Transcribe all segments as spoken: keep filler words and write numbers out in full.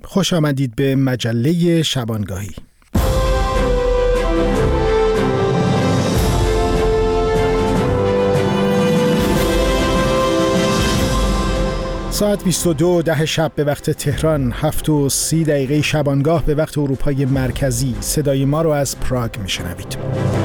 خوش آمدید به مجله شبانگاهی. ساعت بیست و دو ده شب به وقت تهران، هفت و سی دقیقه شبانگاه به وقت اروپای مرکزی. صدای ما رو از پراگ میشنوید.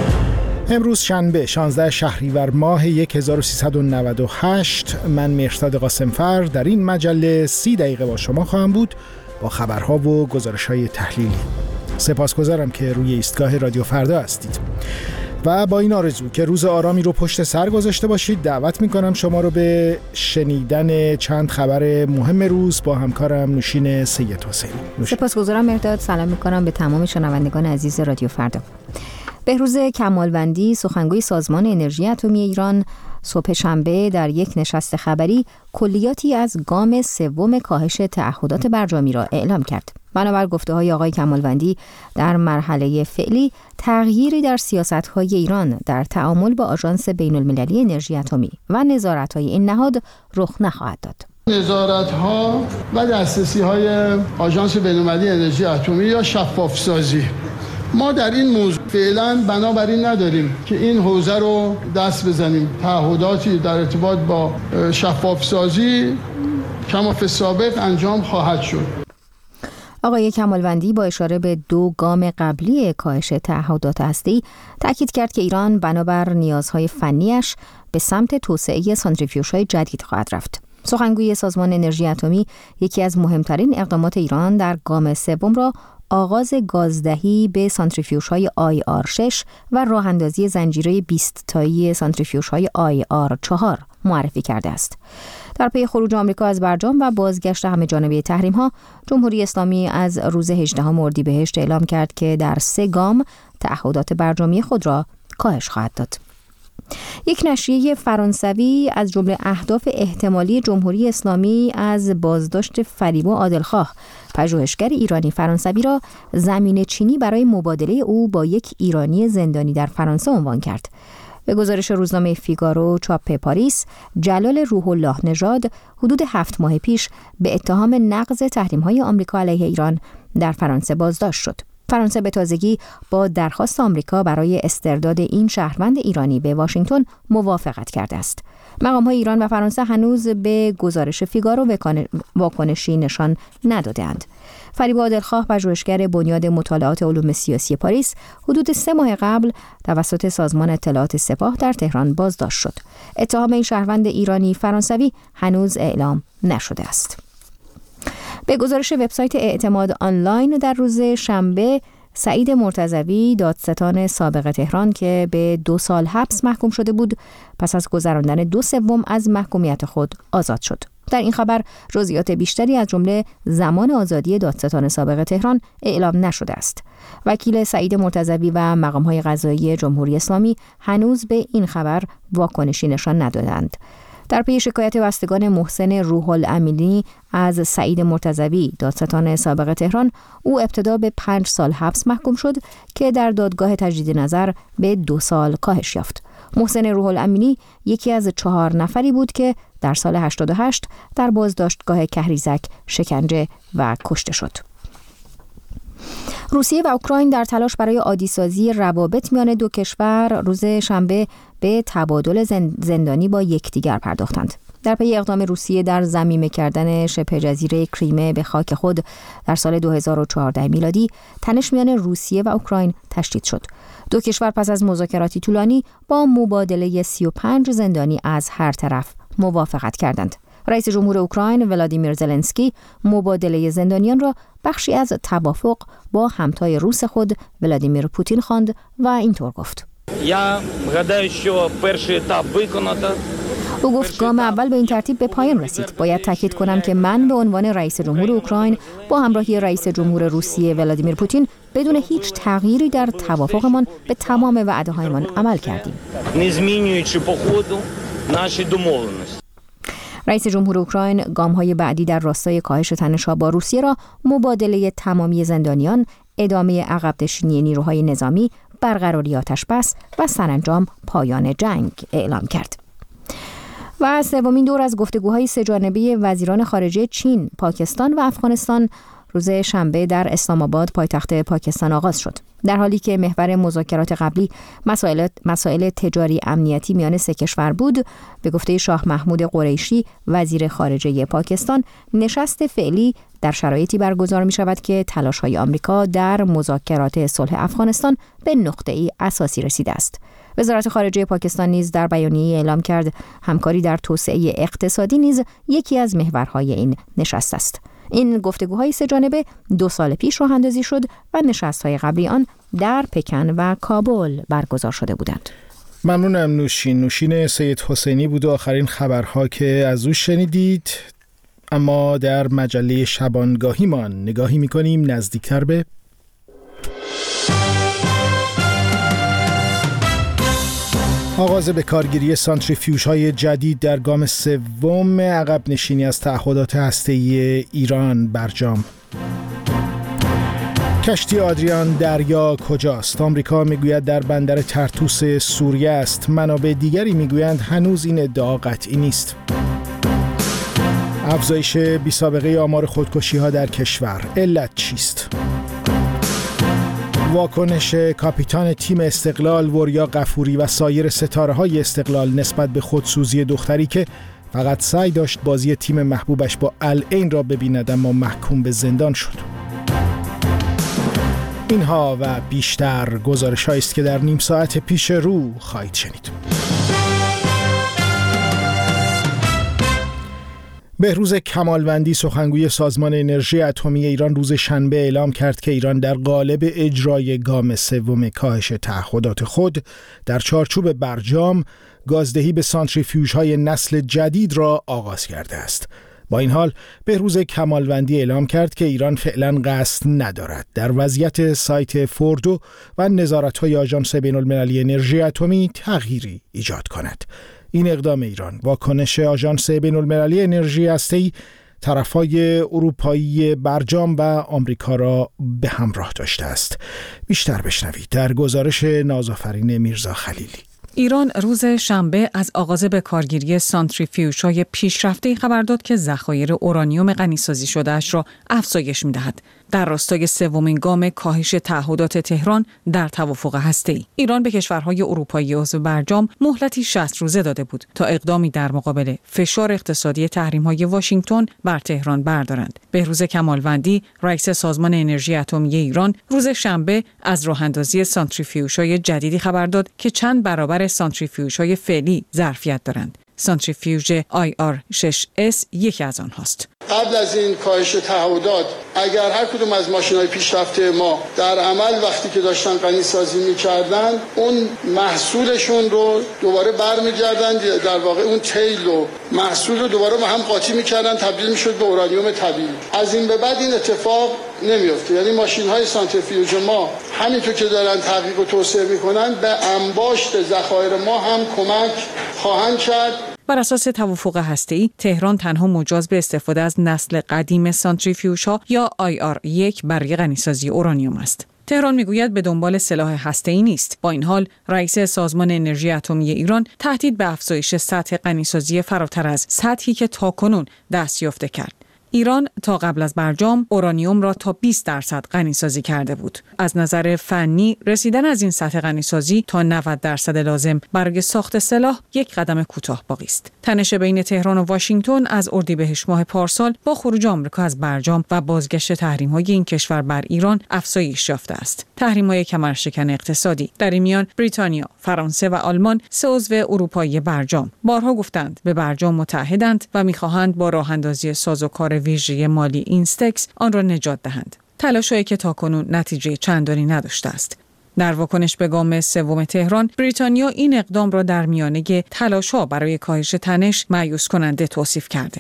امروز شنبه شانزده شهریور ماه هزار و سیصد و نود و هشت. من مهرزاد قاسمفر در این مجله سی دقیقه با شما خواهم بود با خبرها و گزارش‌های تحلیلی. سپاسگزارم که روی ایستگاه رادیو فردا هستید و با این آرزو که روز آرامی رو پشت سر گذاشته باشید دعوت میکنم شما رو به شنیدن چند خبر مهم روز با همکارم نوشین سید حسینی. سپاسگزارم مهرداد. سلام میکنم به تمام شنوندگان عزیز رادیو فردا. بهروز کمالوندی، سخنگوی سازمان انرژی اتمی ایران، صبح شنبه در یک نشست خبری کلیاتی از گام سوم کاهش تعهدات برجامی را اعلام کرد. بنابر گفته‌های آقای کمالوندی، در مرحله فعلی تغییری در سیاست‌های ایران در تعامل با آژانس بین‌المللی انرژی اتمی و نظارت‌های این نهاد رخ نخواهد داد. نظارت‌ها و دسترسی‌های آژانس بین‌المللی انرژی اتمی یا شفاف‌سازی، ما در این موضوع فعلا بنابراین نداریم که این حوزه رو دست بزنیم. تعهداتی در ارتباط با شفاف‌سازی کما فی السابق انجام خواهد شد. آقای کمالوندی با اشاره به دو گام قبلی کاهش تعهدات هسته‌ای تأکید کرد که ایران بنابر نیازهای فنیش به سمت توسعه سانتریفیوژهای جدید خواهد رفت. سخنگوی سازمان انرژی اتمی یکی از مهمترین اقدامات ایران در گام سوم را آغاز گازدهی به سانتریفیوژهای آی آر شش و راه اندازی زنجیره بیست تایی سانتریفیوژهای آی آر چهار معرفی کرده است. در پی خروج آمریکا از برجام و بازگشت همه جانبه تحریم‌ها، جمهوری اسلامی از روز هجدهم اردیبهشت اعلام کرد که در سه گام تعهدات برجامی خود را کاهش خواهد داد. یک نشریه فرانسوی از جمله اهداف احتمالی جمهوری اسلامی از بازداشت فریبا عادلخواه، پژوهشگر ایرانی فرانسوی را زمین چینی برای مبادله او با یک ایرانی زندانی در فرانسه عنوان کرد. به گزارش روزنامه فیگارو چاپ پاریس، جلال روح الله نژاد حدود هفت ماه پیش به اتهام نقض تحریم‌های آمریکا علیه ایران در فرانسه بازداشت شد. فرانسه به تازگی با درخواست آمریکا برای استرداد این شهروند ایرانی به واشنگتن موافقت کرده است. مقام‌های ایران و فرانسه هنوز به گزارش فیگارو واکنشی نشان نداده‌اند. فریبا عادلخواه، پژوهشگر بنیاد مطالعات علوم سیاسی پاریس، حدود سه ماه قبل توسط سازمان اطلاعات سپاه در تهران بازداشت شد. اتهام این شهروند ایرانی فرانسوی هنوز اعلام نشده است. به گزارش وبسایت اعتماد آنلاین در روز شنبه، سعید مرتضوی، دادستان سابق تهران که به دو سال حبس محکوم شده بود، پس از گذراندن دو سوم از محکومیت خود آزاد شد. در این خبر جزئیات بیشتری از جمله زمان آزادی دادستان سابق تهران اعلام نشده است. وکیل سعید مرتضوی و مقام‌های قضایی جمهوری اسلامی هنوز به این خبر واکنشی نشان ندادند. در پی شکایت بستگان محسن روح الامینی از سعید مرتضوی، دادستان سابق تهران، او ابتدا به پنج سال حبس محکوم شد که در دادگاه تجدید نظر به دو سال کاهش یافت. محسن روح الامینی یکی از چهار نفری بود که در سال هشتاد و هشت در بازداشتگاه کهریزک شکنجه و کشته شد. روسیه و اوکراین در تلاش برای عادی‌سازی روابط میان دو کشور روز شنبه به تبادل زندانی با یکدیگر پرداختند. در پی اقدام روسیه در ضمیمه کردن شبه جزیره کریمه به خاک خود در سال دو هزار و چهارده میلادی، تنش میان روسیه و اوکراین تشدید شد. دو کشور پس از مذاکراتی طولانی با مبادله سی و پنج زندانی از هر طرف موافقت کردند. رئیس جمهور اوکراین ولادیمیر زلنسکی مبادله زندانیان را بخشی از توافق با همتای روس خود ولادیمیر پوتین خواند و اینطور گفت: او گفت گام اول به این ترتیب به پایان رسید. باید تاکید کنم که من به عنوان رئیس جمهور اوکراین با همراهی رئیس جمهور روسیه ولادیمیر پوتین بدون هیچ تغییری در توافقمان به تمام وعده‌هایمان عمل کردیم. رئیس جمهور اوکراین گام‌های بعدی در راستای کاهش تنش‌ها با روسیه را مبادله تمامی زندانیان، ادامه عقب نشینی نیروهای نظامی، برقراری آتش‌بس و سرانجام پایان جنگ اعلام کرد. و سومین دور از گفتگوهای سه‌جانبه وزیران خارجه چین، پاکستان و افغانستان روز شنبه در اسلام آباد پایتخت پاکستان آغاز شد. در حالی که محور مذاکرات قبلی مسائل مسائل تجاری امنیتی میان سه کشور بود، به گفته شاه محمود قریشی وزیر خارجه پاکستان، نشست فعلی در شرایطی برگزار می شود که تلاش‌های آمریکا در مذاکرات صلح افغانستان به نقطه‌ای اساسی رسیده است. وزارت خارجه پاکستان نیز در بیانیه‌ای اعلام کرد همکاری در توسعه اقتصادی نیز یکی از محورهای این نشست است. این گفتگوهای سه جانبه دو سال پیش راه اندازی شد و نشست‌های قبلی آن در پکن و کابل برگزار شده بودند. ممنونم. نوشین نوشین سید حسینی بود و آخرین خبرها که از او شنیدید. اما در مجله شبانگاهیمان نگاهی می‌کنیم نزدیکتر به آغاز به کارگیری سانتریفیوژهای جدید در گام سوم عقب نشینی از تعهدات هسته‌ای ایران برجام. کشتی آدریان دریا کجاست؟ آمریکا میگوید در بندر ترتوس سوریه است. منابع دیگری میگویند هنوز این ادعا قطعی نیست. افزایش بی‌سابقه آمار خودکشی‌ها در کشور، علت چیست؟ واکنش کاپیتان تیم استقلال وریا غفوری و سایر ستاره‌های استقلال نسبت به خودسوزی دختری که فقط سعی داشت بازی تیم محبوبش با العین را ببیند اما محکوم به زندان شد. اینها و بیشتر گزارش‌هایی است که در نیم ساعت پیش رو خواهید شنید. بهروز کمالوندی سخنگوی سازمان انرژی اتمی ایران روز شنبه اعلام کرد که ایران در قالب اجرای گام سوم کاهش تعهدات خود در چارچوب برجام گازدهی به سانتریفیوژهای نسل جدید را آغاز کرده است. با این حال بهروز کمالوندی اعلام کرد که ایران فعلا قصد ندارد در وضعیت سایت فوردو و نظارت‌های آژانس بین‌المللی انرژی اتمی تغییری ایجاد کند. این اقدام ایران واکنش آژانس بین‌المللی انرژی هسته‌ای، طرفای اروپایی برجام و آمریکا را به همراه داشته است. بیشتر بشنوید در گزارش نازآفرین میرزا خلیلی. ایران روز شنبه از آغاز به کارگیری سانتریفیوژهای پیشرفته خبر داد که ذخایر اورانیوم غنی‌سازی شده‌اش را افزایش می‌دهد. در راستای سومین گام کاهش تعهدات تهران در توافق هسته‌ای، ایران به کشورهای اروپایی عضو برجام مهلتی شصت روزه داده بود تا اقدامی در مقابل فشار اقتصادی تحریم‌های واشنگتن بر تهران بردارند. بهروز کمالوندی، رئیس سازمان انرژی اتمی ایران، روز شنبه از راه‌اندازی سانتریفیوژهای جدیدی خبر داد که چند برابر سانتریفیوژهای فعلی ظرفیت دارند. سانتریفیوژ آی آر شش اس یکی از آنهاست. قبل از این کاهش تعهدات اگر هر کدوم از ماشین‌های پیشرفته ما در عمل وقتی که داشتن غنی‌سازی می‌کردن اون محصولشون رو دوباره برمیگردن، در واقع اون تیل و محصول رو دوباره با هم قاطی می‌کردن، تبدیل می‌شد به اورانیوم طبیعی. از این به بعد این اتفاق نمی‌افته. یعنی ماشین‌های سانتریفیوژ ما همینطور که دارن تحقیق و توسعه می‌کنن به انباشت ذخایر ما هم کمک خواهند کرد. بر اساس توافق هسته‌ای، تهران تنها مجاز به استفاده از نسل قدیم سانتریفیوژها یا آی آر یک برای غنی‌سازی اورانیوم است. تهران میگوید به دنبال سلاح هسته‌ای نیست. با این حال، رئیس سازمان انرژی اتمی ایران تهدید به افزایش سطح غنی‌سازی فراتر از سطحی که تاکنون دستیافته کرد. ایران تا قبل از برجام اورانیوم را تا بیست درصد غنی‌سازی کرده بود. از نظر فنی رسیدن از این سطح غنی‌سازی تا نود درصد لازم برای ساخت سلاح یک قدم کوتاه باقی است. تنش بین تهران و واشنگتن از اردیبهشت ماه پارسال با خروج آمریکا از برجام و بازگشت تحریم‌های این کشور بر ایران افزایش یافته است. تحریم‌های کمرشکن اقتصادی در این میان بریتانیا، فرانسه و آلمان سه عضو اروپایی برجام بارها گفتند به برجام متحدند و می‌خواهند با راه‌اندازی سازوکار ویژه مالی اینستکس آن را نجات دهند. تلاش‌هایی که تاکنون نتیجه چندانی نداشته است. در واکنش به گام سوم تهران، بریتانیا این اقدام را در میانه تلاش‌ها برای کاهش تنش مایوس کننده توصیف کرده.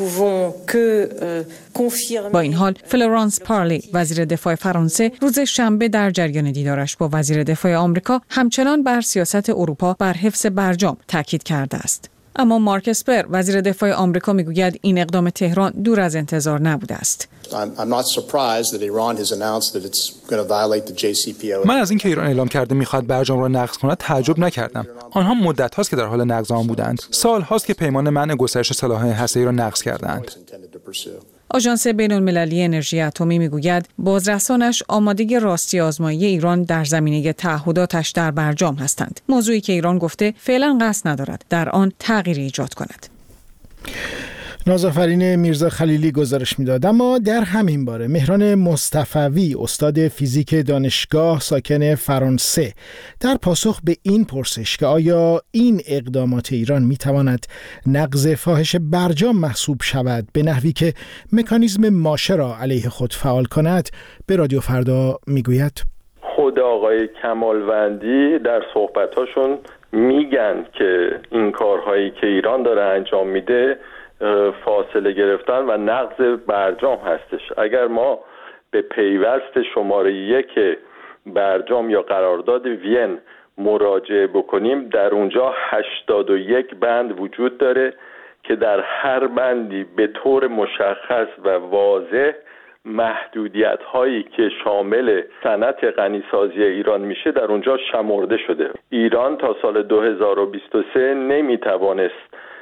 با این حال، فلورانس پارلی، وزیر دفاع فرانسه، روز شنبه در جریان دیدارش با وزیر دفاع آمریکا همچنان بر سیاست اروپا بر حفظ برجام تاکید کرده است. اما مارک اسپر، وزیر دفاع آمریکا، میگوید این اقدام تهران دور از انتظار نبوده است. من از اینکه ایران اعلام کرده میخواد برجام را نقض کند تعجب نکردم. آنها مدت هاست که در حال نقض آن بودند. سال هاست که پیمان منع گسترش سلاح‌های هسته‌ای را نقض کردند. آژانس بین‌المللی انرژی اتمی میگوید بازرسانش آمادگی راستی آزمایی ایران در زمینه تعهداتش در برجام هستند. موضوعی که ایران گفته فعلا قصد ندارد در آن تغییری ایجاد کند. نازآفرین میرزا خلیلی گزارش میداد. اما در همین باره مهران مصطفوی، استاد فیزیک دانشگاه ساکن فرانسه، در پاسخ به این پرسش که آیا این اقدامات ایران میتواند نقض فاحش برجام محسوب شود به نحوی که مکانیزم ماشه را علیه خود فعال کند، به رادیو فردا میگوید خود آقای کمالوندی در صحبتاشون میگن که این کارهایی که ایران داره انجام میده فاصله گرفتن و نقض برجام هستش. اگر ما به پیوست شماره یک برجام یا قرارداد وین مراجعه بکنیم، در اونجا هشتاد و یک بند وجود داره که در هر بندی به طور مشخص و واضح محدودیت هایی که شامل صنعت غنیسازی ایران میشه در اونجا شمرده شده. ایران تا سال دو هزار و بیست و سه نمیتوانست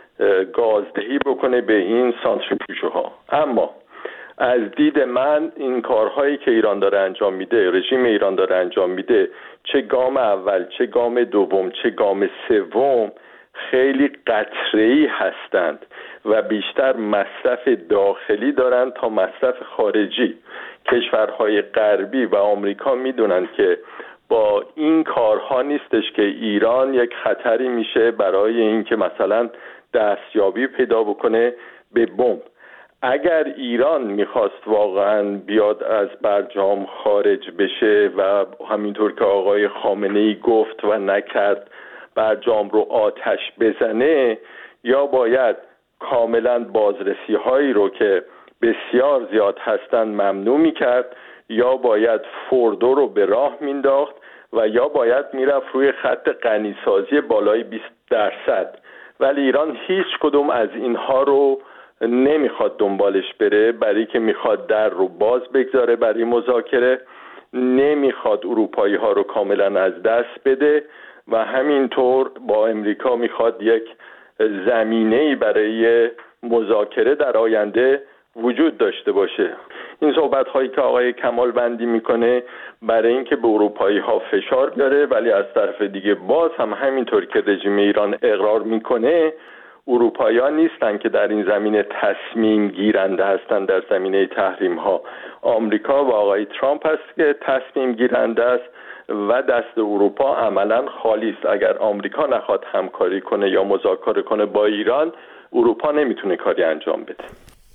گازدهی بکنه به این سانتریفیوژها. اما از دید من این کارهایی که ایران داره انجام میده، رژیم ایران داره انجام میده، چه گام اول، چه گام دوم، چه گام سوم، خیلی قطره‌ای هستند و بیشتر مصرف داخلی دارن تا مصرف خارجی. کشورهای غربی و آمریکا میدونن که با این کارها نیستش که ایران یک خطری میشه برای اینکه مثلا دستیابی پیدا بکنه به بمب. اگر ایران میخواست واقعا بیاد از برجام خارج بشه و همینطور که آقای خامنه‌ای گفت و نکرد برجام رو آتش بزنه، یا باید کاملا بازرسی هایی رو که بسیار زیاد هستن ممنوع میکرد، یا باید فوردو رو به راه مینداخت و یا باید میرفت روی خط غنیسازی بالای بیست درصد. ولی ایران هیچ کدوم از اینها رو نمیخواد دنبالش بره، برای که میخواد در رو باز بگذاره برای مذاکره، نمیخواد اروپایی ها رو کاملا از دست بده و همینطور با امریکا میخواد یک زمینه‌ای برای مذاکره در آینده وجود داشته باشه. این صحبت هایی که آقای کمالوندی میکنه برای اینکه به اروپایی ها فشار بیاره، ولی از طرف دیگه باز هم همینطور که رژیم ایران اقرار میکنه، اروپایی ها نیستن که در این زمینه تصمیم گیرنده هستن. در زمینه تحریم ها آمریکا و آقای ترامپ هست که تصمیم گیرنده است و دست اروپا عملا خالی است. اگر آمریکا نخواد همکاری کنه یا مذاکره کنه با ایران، اروپا نمیتونه کاری انجام بده.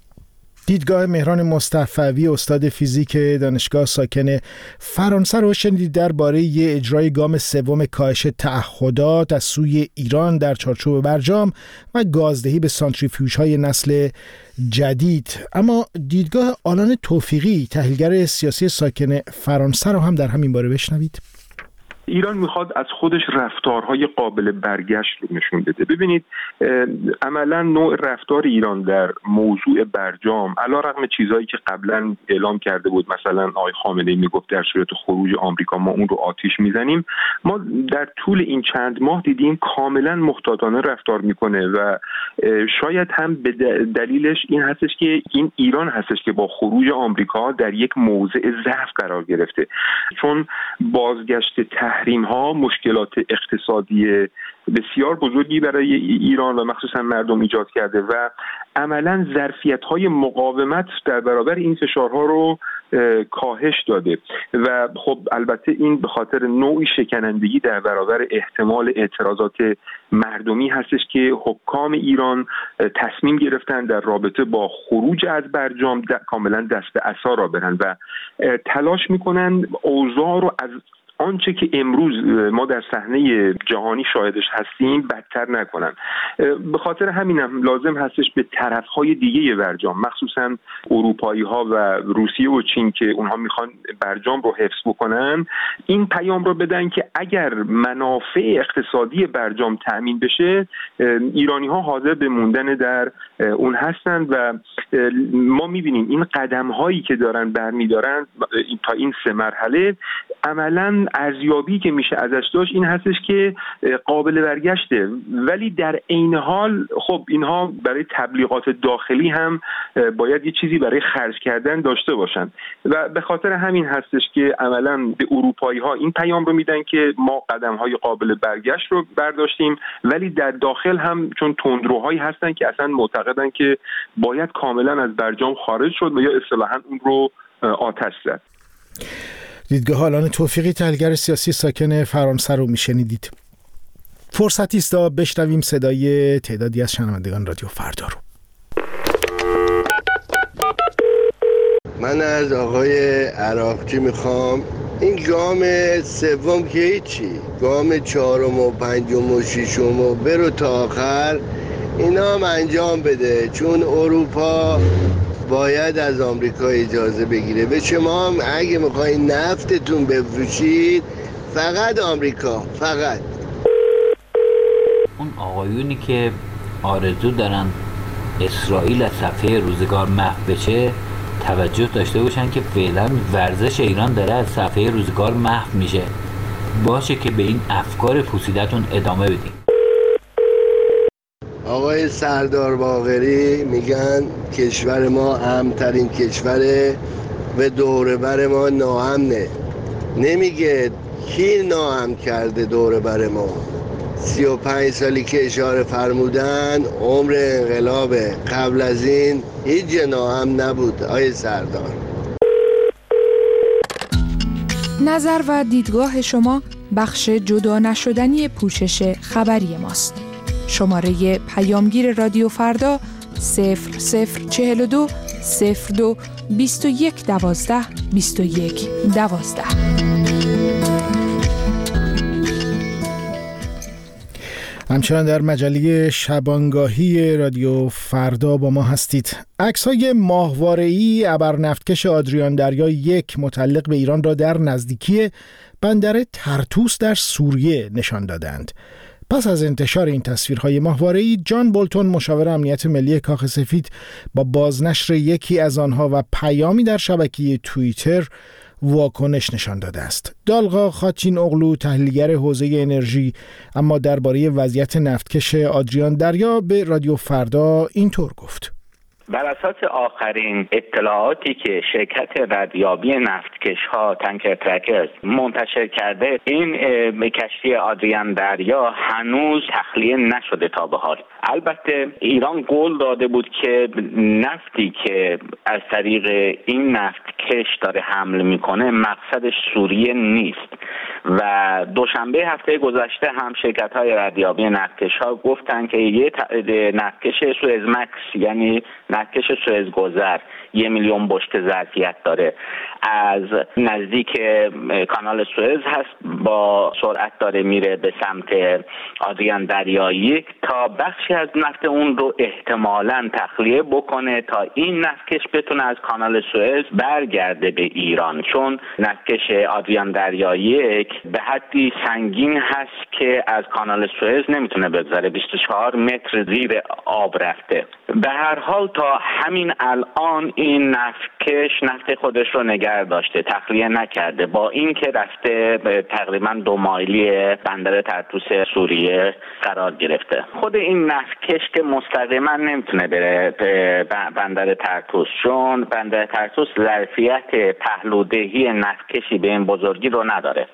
دیدگاه مهران مصطفوی، استاد فیزیک دانشگاه ساکن فرانسه رو شنیدید درباره اجرای گام سوم کاهش تعهدات از سوی ایران در چارچوب برجام و گازدهی به سانتریفیوژهای نسل جدید. اما دیدگاه آلان توفیقی، تحلیلگر سیاسی ساکن فرانسه رو هم در همین باره بشنوید. ایران میخواد از خودش رفتارهای قابل برگشت رو نشون بده. ببینید عملا نوع رفتار ایران در موضوع برجام، علیرغم چیزهایی که قبلا اعلام کرده بود، مثلا آقای خامنه‌ای میگفت در صورت خروج آمریکا ما اون رو آتش میزنیم، ما در طول این چند ماه دیدیم کاملا محتاطانه رفتار میکنه و شاید هم به دلیلش این هستش که این ایران هستش که با خروج آمریکا در یک موضع ضعف قرار گرفته، چون بازگشت تحریم ها مشکلات اقتصادی بسیار بزرگی برای ایران و مخصوصا مردم ایجاد کرده و عملا ظرفیت های مقاومت در برابر این فشارها رو کاهش داده و خب البته این به خاطر نوعی شکنندگی در برابر احتمال اعتراضات مردمی هستش که حکام ایران تصمیم گرفتن در رابطه با خروج از برجام کاملا دست به عصا را برن و تلاش میکنن اوضاع رو از آنچه که امروز ما در صحنه جهانی شاهدش هستیم بدتر نکنن. به خاطر همینم لازم هستش به طرفهای دیگه برجام، مخصوصا اروپایی ها و روسیه و چین که اونها میخوان برجام رو حفظ بکنن، این پیام رو بدن که اگر منافع اقتصادی برجام تأمین بشه، ایرانی ها حاضر به موندن در اون هستند و ما میبینیم این قدم هایی که دارن برمیدارن تا این سه مرحله عملاً اون ارزیابی که میشه ازش داشت این هستش که قابل برگشته، ولی در عین حال خب اینها برای تبلیغات داخلی هم باید یه چیزی برای خرج کردن داشته باشن و به خاطر همین هستش که عملاً به اروپایی ها این پیام رو میدن که ما قدم های قابل برگشت رو برداشتیم، ولی در داخل هم چون تندروهایی هستن که اصلا معتقدن که باید کاملا از برجام خارج شد و یا اصطلاحاً اون رو آتش زد. دیدگاه آلان توفیقی، تحلیلگر سیاسی ساکن فرانسه رو میشنیدید. فرصتی است تا بشنویم صدای تعدادی از شنوندگان رادیو فردا رو. من از آقای عراقچی میخوام این گام سوم که هیچی، گام چهارم و پنجم و ششم و برو تا آخر اینا هم انجام بده، چون اروپا باید از آمریکا اجازه بگیره. به شما هم اگه میخواین نفتتون بفروشید فقط آمریکا، فقط. اون آقایونی که آرزو دارن اسرائیل از صفحه روزگار محو بشه توجه داشته باشن که فعلا ورزش ایران داره از صفحه روزگار محو میشه. باشه که به این افکار پوسیدتون ادامه بدین. آقای سردار باقری میگن کشور ما امن‌ترین کشوره و دوره بر ما ناامنه. نمیگه کی ناامن کرده دوره بر ما. سی و پنج سالی که اشاره فرمودن عمر انقلاب، قبل از این هیچ ناامن نبود. آقای سردار، نظر و دیدگاه شما بخش جدا نشدنی پوشش خبری ماست. شماره پیامگیر رادیو فردا صفر صفر چهل و دو صفر دو بیست و یک دوازده بیست و یک دوازده. همچنان در مجله شبانگاهی رادیو فردا با ما هستید. عکس‌های ماهواره‌ای ابرنفتکش آدریان دریا یک متعلق به ایران را در نزدیکی بندر ترتوس در سوریه نشان دادند. پس از انتشار این تصویرهای ماهواره‌ای، جان بولتون مشاور امنیت ملی کاخ سفید با بازنشر یکی از آنها و پیامی در شبکه توییتر واکنش نشان داده است. دالغا خاچین اغلو، تحلیلگر حوزه انرژی، اما درباره وضعیت نفتکش آدریان دریا به رادیو فردا اینطور گفت: بر اساس آخرین اطلاعاتی که شرکت ردیابی نفتکش ها تانکر ترکرز منتشر کرده، این کشتی آدریان دریا هنوز تخلیه نشده تا به حال. البته ایران قول داده بود که نفتی که از طریق این نفتکش داره حمل میکنه مقصدش سوریه نیست و دوشنبه هفته گذشته هم شرکت های ردیابی نفتکش ها گفتن که یه نفتکش سوئز مکس، یعنی نفتکش سوئز گذر، یه میلیون بشکه ظرفیت داره، از نزدیک کانال سوئز هست، با سرعت داره میره به سمت آدریان دریا یک تا بخشی از نفت اون رو احتمالاً تخلیه بکنه تا این نفتکش بتونه از کانال سوئز برگرده به ایران، چون نفتکش آدریان دریا یک به حدی سنگین هست که از کانال سوئز نمیتونه بگذره، بیست و چهار متر زیر آب رفته. به هر حال تا همین الان این نفتکش نفت خودش رو نگه داشته، تخلیه نکرده، با اینکه رفته تقریبا دو مایلی بندر ترتوس سوریه قرار گرفته. خود این نفتکش که مستقیما نمیتونه بره بندر ترتوس، چون بندر ترتوس ظرفیت پهلودهی نفتکشی به این بزرگی رو نداره.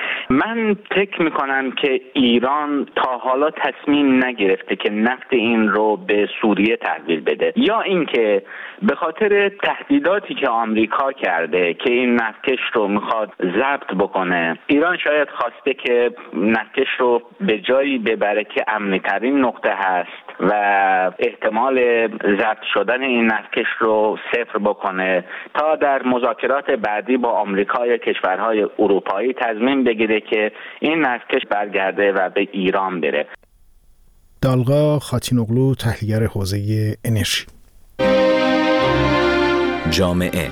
من فکر میکنم که ایران تا حالا تصمیم نگرفته که نفت این رو به سوریه تحویل بده، یا اینکه به خاطر تهدیداتی که آمریکا کرده که این نفتکش رو میخواد ضبط بکنه، ایران شاید خواسته که نفتکش رو به جایی ببره که امنی ترین نقطه هست و احتمال ضبط شدن این نفتکش رو صفر بکنه تا در مذاکرات بعدی با آمریکا یا کشورهای اروپایی تصمیم بگیره که این نفتکش برگرده و به ایران بره. دالغا خاچین اغلو، تحلیلگر حوزه انرژی. جامعه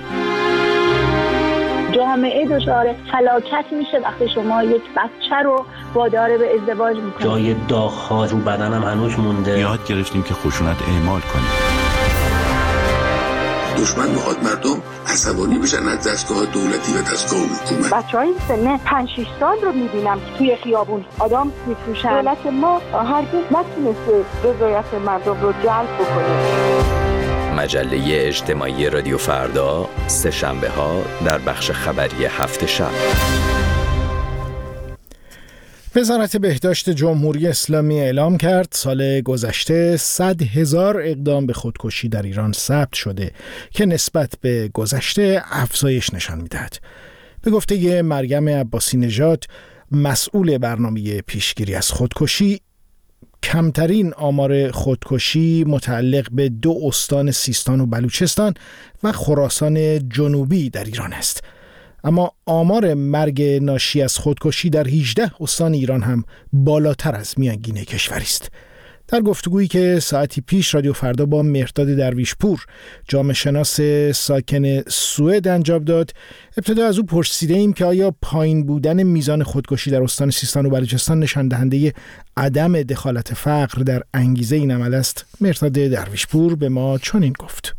جامعه دچار فلاکت میشه وقتی شما یک بچه رو وادار به ازدواج میکنید. جای داغ‌ها رو بدنم هنوز مونده. یاد گرفتیم که خشونت اعمال کنیم. دشمن میخواد مردم عصبانی بشن از دستگاه دولتی و دستگاه حکومت. بچهای سن پنج شش سال رو میبینم که توی خیابون آدم میفروشن. دولت ما هرگز نتونسته رضایت مردم رو جلب بکنه. مجله اجتماعی رادیو فردا سه شنبه ها در بخش خبری هفت شب. وزارت بهداشت جمهوری اسلامی اعلام کرد سال گذشته صد هزار اقدام به خودکشی در ایران ثبت شده که نسبت به گذشته افزایش نشان می‌دهد. به گفته مریم عباسی نژاد، مسئول برنامه پیشگیری از خودکشی، کمترین آمار خودکشی متعلق به دو استان سیستان و بلوچستان و خراسان جنوبی در ایران است. اما آمار مرگ ناشی از خودکشی در هجده استان ایران هم بالاتر از میانگین کشوری است. در گفتگویی که ساعتی پیش رادیو فردا با مهرداد درویشپور، جامعه شناس ساکن سوئد انجام داد، ابتدا از او پرسیده ایم که آیا پایین بودن میزان خودکشی در استان سیستان و بلوچستان نشان دهنده عدم دخالت فقر در انگیزه این عمل است؟ مهرداد درویشپور به ما چنین گفت: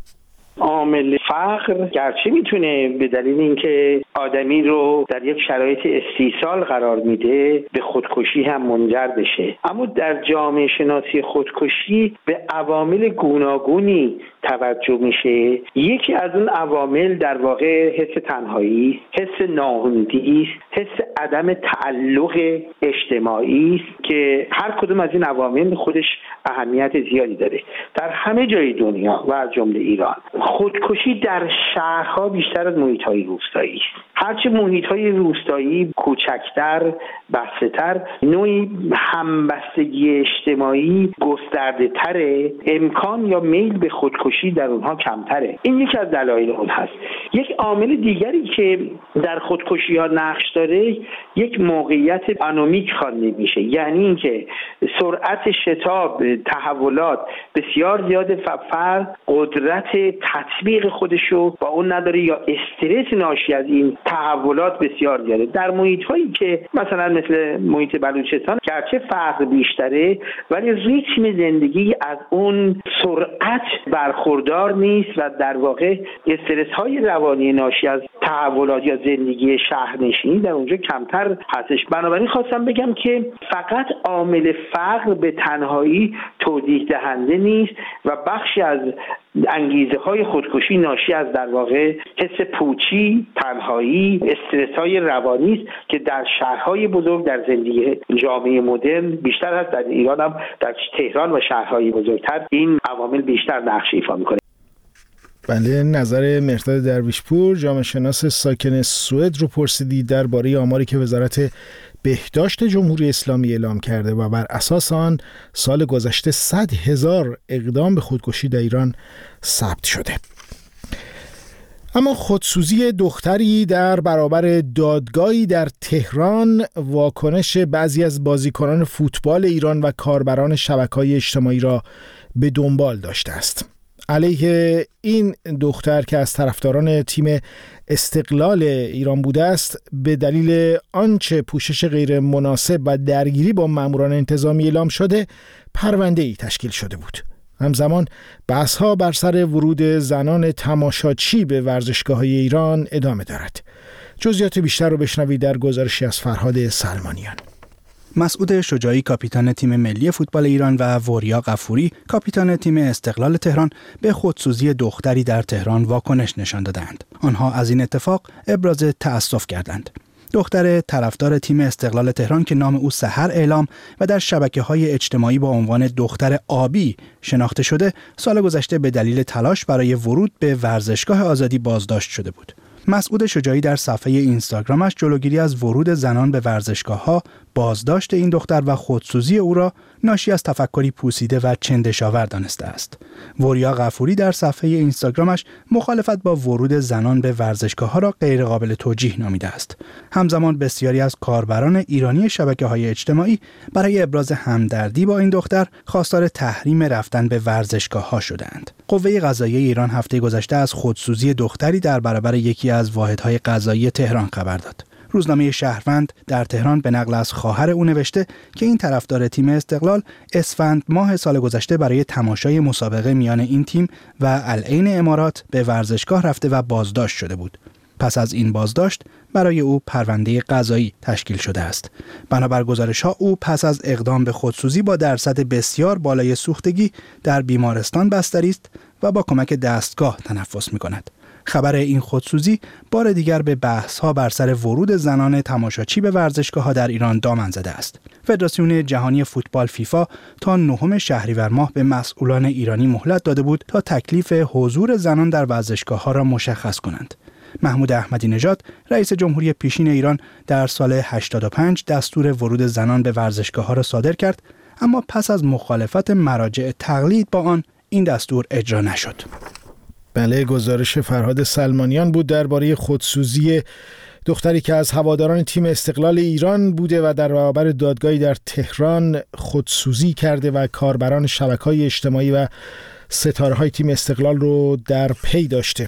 عامل فقر گرچه میتونه به دلیل اینکه آدمی رو در یک شرایط استیصال قرار میده به خودکشی هم منجر بشه، اما در جامعه شناسی خودکشی به عوامل گوناگونی توجه میشه. یکی از اون عوامل در واقع حس تنهایی، حس ناامیدی است، حس عدم تعلق اجتماعی است که هر کدوم از این عوامل خودش اهمیت زیادی داره. در همه جای دنیا و از جمله ایران خودکشی در شهرها بیشتر از محیط‌های روستایی است. هرچه محیط‌های روستایی کوچکتر، بسته‌تر، نوعی همبستگی اجتماعی گسترده‌تره، امکان یا میل به خودکشی در اونها کمتره. این یکی از دلایل اون هست. یک عامل دیگری که در خودکشی‌ها نقش داره یک موقعیت آنومیک خوانده میشه، یعنی اینکه سرعت شتاب تحولات بسیار زیاده و فرد قدرت تطبیق خودشو با اون نداره یا استرس ناشی از این تحولات بسیار زیاده. در محیط‌هایی که مثلا مثل محیط بلوچستان گرچه فقر بیشتره ولی ریتم زندگی از اون سرعت برخوردار نیست و در واقع استرس‌های روانی ناشی از تحولات یا زندگی شهرنشینی در اونجا کمتر هستش. بنابراین خواستم بگم که فقط عامل فقر به تنهایی توضیح دهنده نیست و بخشی از انگیزه های خودکشی ناشی از در واقع حس پوچی، تنهایی، استرس های روانی است که در شهرهای بزرگ در زندگی جامعه مدرن بیشتر هست. در ایران هم در تهران و شهرهای بزرگتر این عوامل بیشتر نقش ایفا میکنه. بله، نظر مهرداد درویشپور، جامعه شناس ساکن سوئد رو پرسیدید درباره آماری که وزارت بهداشت جمهوری اسلامی اعلام کرده و بر اساس آن سال گذشته صد هزار اقدام به خودکشی در ایران ثبت شده. اما خودسوزی دختری در برابر دادگاهی در تهران واکنش بعضی از بازیکنان فوتبال ایران و کاربران شبکه‌های اجتماعی را به دنبال داشته است. علیه این دختر که از طرفداران تیم استقلال ایران بوده است، به دلیل آنچه پوشش غیر مناسب و درگیری با ماموران انتظامی اعلام شده، پرونده‌ای تشکیل شده بود. همزمان بحث‌ها بر سر ورود زنان تماشاچی به ورزشگاه‌های ایران ادامه دارد. جزئیات بیشتر رو بشنوید در گزارشی از فرهاد سلمانیان. مسعود شجاعی کاپیتان تیم ملی فوتبال ایران و وریا غفوری کاپیتان تیم استقلال تهران به خودسوزی دختری در تهران واکنش نشان دادند. آنها از این اتفاق ابراز تأسف کردند. دختر طرفدار تیم استقلال تهران که نام او سحر اعلام و در شبکه‌های اجتماعی با عنوان دختر آبی شناخته شده، سال گذشته به دلیل تلاش برای ورود به ورزشگاه آزادی بازداشت شده بود. مسعود شجاعی در صفحه اینستاگرامش جلوگیری از ورود زنان به ورزشگاه‌ها، بازداشت این دختر و خودسوزی او را ناشی از تفکری پوسیده و چندشاور دانسته است. وریا غفوری در صفحه اینستاگرامش مخالفت با ورود زنان به ورزشگاه‌ها را غیرقابل توجیه نامیده است. همزمان بسیاری از کاربران ایرانی شبکه‌های اجتماعی برای ابراز همدردی با این دختر خواستار تحریم رفتن به ورزشگاه‌ها شدند. قوه قضاییه ایران هفته گذشته از خودسوزی دختری در برابر یکی از واحدهای قضایی تهران خبر داد. روزنامه شهروند در تهران به نقل از خواهر او نوشته که این طرفدار تیم استقلال اسفند ماه سال گذشته برای تماشای مسابقه میان این تیم و العین امارات به ورزشگاه رفته و بازداشت شده بود. پس از این بازداشت برای او پرونده قضایی تشکیل شده است. بنابر گزارش‌ها او پس از اقدام به خودسوزی با درصد بسیار بالای سوختگی در بیمارستان بستری است و با کمک دستگاه تنفس می‌کند. خبر این خودسوزی بار دیگر به بحث‌ها بر سر ورود زنان تماشاچی به ورزشگاه‌ها در ایران دامن زده است. فدراسیون جهانی فوتبال فیفا تا نهم شهریور ماه به مسئولان ایرانی مهلت داده بود تا تکلیف حضور زنان در ورزشگاه‌ها را مشخص کنند. محمود احمدی نژاد رئیس جمهوری پیشین ایران در سال هشتاد و پنج دستور ورود زنان به ورزشگاه‌ها را صادر کرد، اما پس از مخالفت مراجع تقلید با آن این دستور اجرا نشد. بله، گزارش فرهاد سلمانیان بود درباره خودسوزی دختری که از هواداران تیم استقلال ایران بوده و در برابر دادگاهی در تهران خودسوزی کرده و کاربران شبکه‌های اجتماعی و ستاره‌های تیم استقلال رو در پی داشته.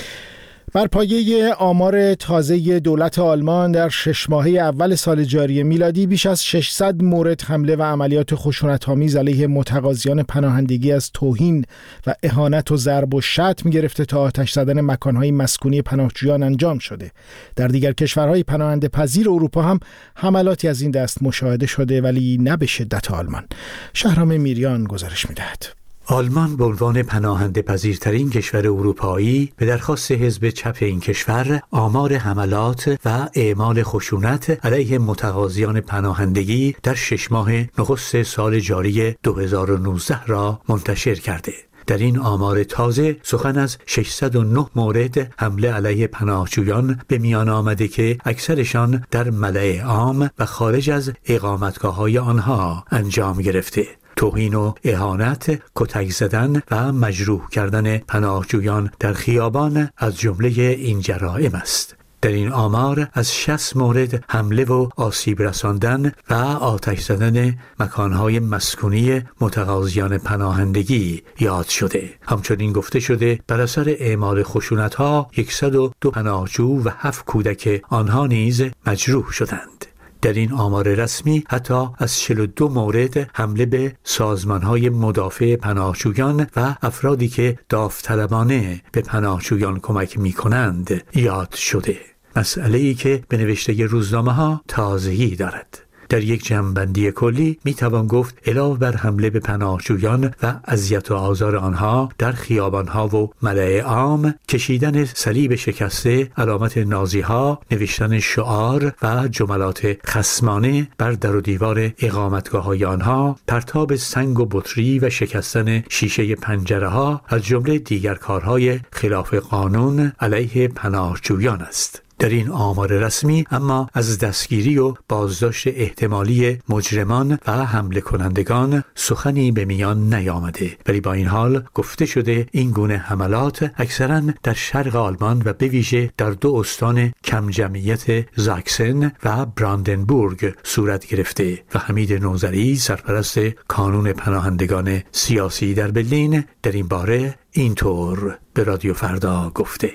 بر پایه آمار تازه دولت آلمان در شش ماهه اول سال جاری میلادی بیش از ششصد مورد حمله و عملیات خشونت‌آمیز علیه متقاضیان پناهندگی از توهین و اهانت و ضرب و شتم گرفته تا آتش زدن مکان‌های مسکونی پناهجویان انجام شده. در دیگر کشورهای پناهنده پذیر اروپا هم حملاتی از این دست مشاهده شده، ولی نه به شدت آلمان. شهرام میریان گزارش می‌دهد. آلمان به عنوان پناهنده پذیرترین کشور اروپایی به درخواست حزب چپ این کشور آمار حملات و اعمال خشونت علیه متقاضیان پناهندگی در شش ماه نخست سال جاری دو هزار و نوزده را منتشر کرده. در این آمار تازه سخن از ششصد و نه مورد حمله علیه پناهجویان به میان آمده که اکثرشان در ملأ عام و خارج از اقامتگاه‌های آنها انجام گرفته. توهین و اهانت، کتک زدن و مجروح کردن پناهجویان در خیابان از جمله این جرائم است. در این آمار از شصت مورد حمله و آسیب رساندن و آتش زدن مکانهای مسکونی متقاضیان پناهندگی یاد شده. همچنین گفته شده بر اثر اعمال خشونت‌ها صد و دو پناهجو و هفت کودک آنها نیز مجروح شدند. در این آمار رسمی حتی از چهل و دو مورد حمله به سازمان‌های مدافع پناهجویان و افرادی که داوطلبانه به پناهجویان کمک می‌کنند یاد شده. مسئله‌ای که به نوشته روزنامه‌ها تازگی دارد. در یک جمع‌بندی کلی میتوان گفت علاوه بر حمله به پناهجویان و اذیت و آزار آنها در خیابان‌ها و ملأ عام، کشیدن صلیب شکسته علامت نازی‌ها، نوشتن شعار و جملات خصمانه بر در و دیوار اقامتگاه‌های آنها، پرتاب سنگ و بطری و شکستن شیشه پنجره‌ها از جمله دیگر کارهای خلاف قانون علیه پناهجویان است. در این آمار رسمی اما از دستگیری و بازداشت احتمالی مجرمان و حمله کنندگان سخنی به میان نیامده، ولی با این حال گفته شده این گونه حملات اکثراً در شرق آلمان و به ویژه در دو استان کم جمعیت زاکسن و براندنبورگ صورت گرفته و حمید نوذری سرپرست کانون پناهندگان سیاسی در برلین در این باره اینطور به رادیو فردا گفته: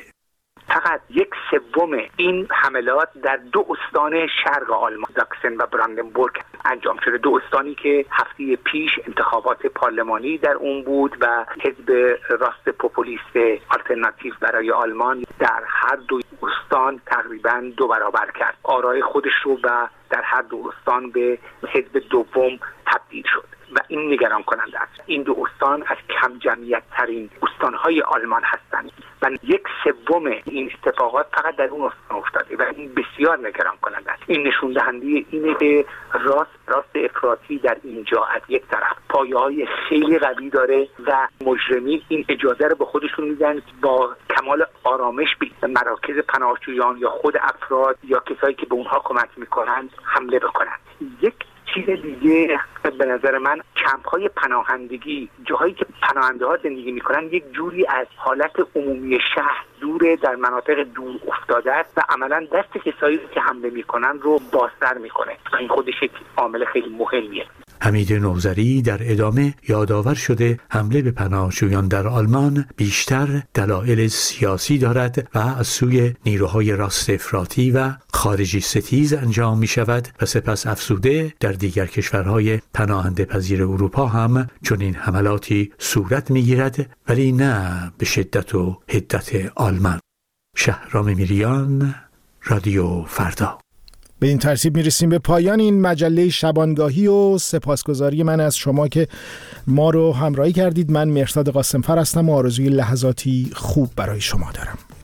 فقط یک سوم این حملات در دو استان شرق آلمان، زاکسن و براندنبورگ انجام شده. دو استانی که هفته پیش انتخابات پارلمانی در اون بود و حزب راست پوپولیست آلترناتیو برای آلمان در هر دو استان تقریباً دو برابر کرد. آرای خودش رو و در هر دو استان به حزب دوم تبدیل شد و این نگران کننده است. این دو استان از کم جمعیت ترین استانهای آلمان هستند و یک سوم این اتفاقات فقط در اون استان افتاده و این بسیار نگران کننده است. این نشون دهنده اینه که راست راست افراطی در اینجا از یک طرف پایه‌های خیلی قوی داره و مجرمین این اجازه رو به خودشون میدن با کمال آرامش به مراکز پناهجویان یا خود افراد یا کسایی که به اونها کمک میکنند حمله بکنند. یک چیز دیگه به نظر من کمپ‌های پناهندگی، جاهایی که پناهنده ها زندگی میکنن، یک جوری از حالت عمومی شهر دوره، در مناطق دور افتاده است و عملا دست کسایی که حمله میکنن رو بازتر میکنه. این خودش یک عامل خیلی مهمیه. حمید نوذری در ادامه یادآور شده حمله به پناهجویان در آلمان بیشتر دلایل سیاسی دارد و از سوی نیروهای راست افراطی و خارجی ستیز انجام می شود و سپس افزوده در دیگر کشورهای پناهنده پذیر اروپا هم چنین حملاتی صورت می گیرد، ولی نه به شدت و حدت آلمان. شهرام میریان، رادیو فردا. به این ترتیب میرسیم به پایان این مجله شبانگاهی و سپاسگزاری من از شما که ما رو همراهی کردید. من مهرداد قاسمفر هستم و آرزوی لحظاتی خوب برای شما دارم.